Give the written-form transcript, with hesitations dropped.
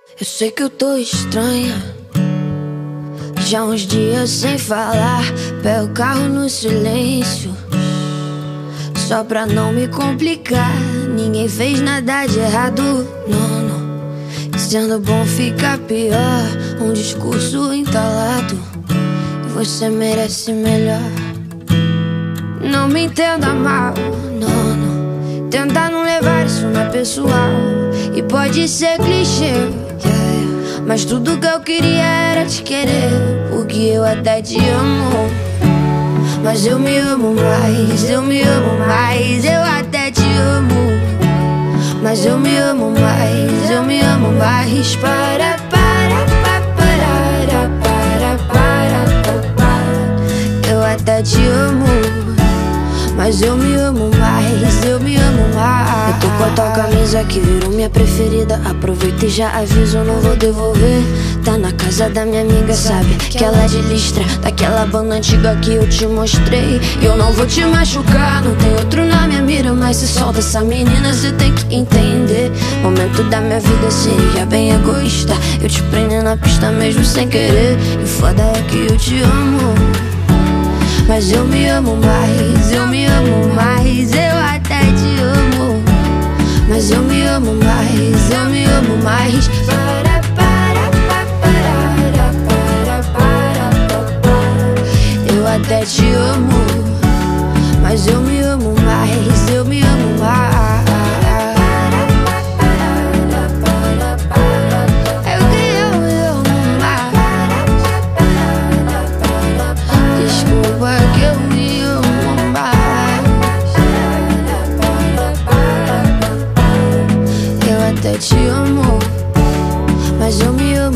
Eu sei que eu tô estranha, já uns dias sem falar. Pego o carro no silêncio, só pra não me complicar. Ninguém fez nada de errado, não, não. Sendo bom fica pior, um discurso entalado. Você merece melhor. Não me entenda mal, não, não. Tenta não levar isso na pessoal. E pode ser clichê, yeah, mas tudo que eu queria era te querer, porque eu até te amo. Mas eu me amo mais, eu me amo mais, eu até te amo. Mas eu me amo mais, eu me amo mais. Para, eu até te amo, mas eu me amo mais, eu me amo mais. Eu tô com a tua camisa que virou minha preferida. Aproveita e já aviso, eu não vou devolver. Tá na casa da minha amiga, sabe que ela é de Listra, daquela banda antiga que eu te mostrei. E eu não vou te machucar, não tem outro na minha mira, mas se solta essa menina, cê tem que entender. Momento da minha vida seria bem egoísta, eu te prender na pista mesmo sem querer. E foda é que eu te amo, mas eu me amo mais, eu me amo mais, eu até te amo. Mas eu me amo mais, eu me amo mais. Eu até te amo, mas eu me amo mais, eu me amo mais. Eu que eu me amo mais. Desculpa que eu me amo mais. Eu até te amo, mas eu me amo